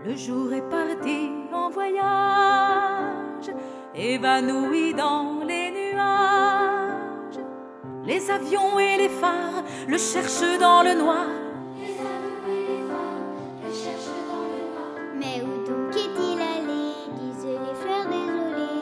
Le jour est parti en voyage, évanoui dans les nuages. Les avions et les phares le cherchent dans le noir. Mais où donc est-il allé? Disent les fleurs désolées.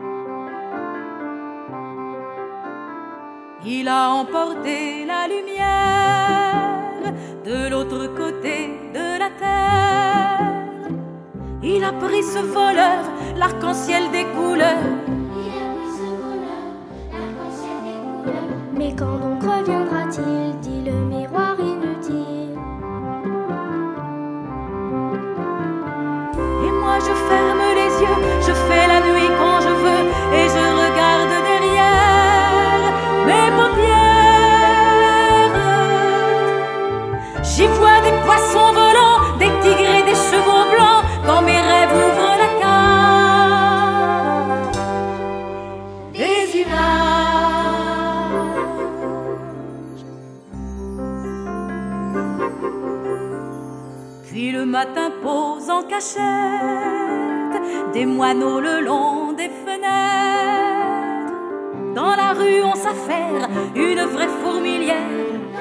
Il a emporté la lumière de l'autre côté de la terre. Il a pris ce voleur, l'arc-en-ciel des couleurs. Mais quand donc reviendra-t-il? Dit le miroir inutile. Et moi je ferme les yeux, je fais la nuit quand je veux, et je regarde derrière mes paupières. J'y vois des poissons volants, des tigres et des chevaux blancs, quand mes rêves ouvrent la cage des images. Puis le matin pose en cachette des moineaux le long des fenêtres. Dans la rue on s'affaire, une vraie fourmilière.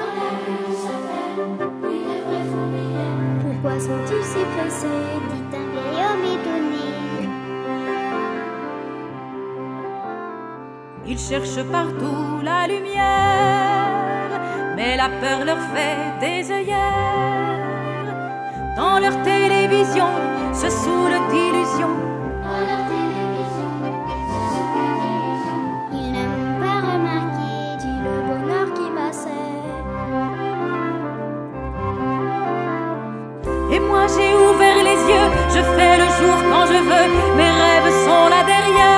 Pourquoi sont-ils si pressés? Dit un vieil homme étonné. Ils cherchent partout la lumière, mais la peur leur fait des œillères. Dans leur télévision se saoulent d'illusions. Ils n'ont pas remarqué, dit le bonheur qui passait. Et moi j'ai ouvert les yeux, je fais le jour quand je veux, mes rêves sont là derrière.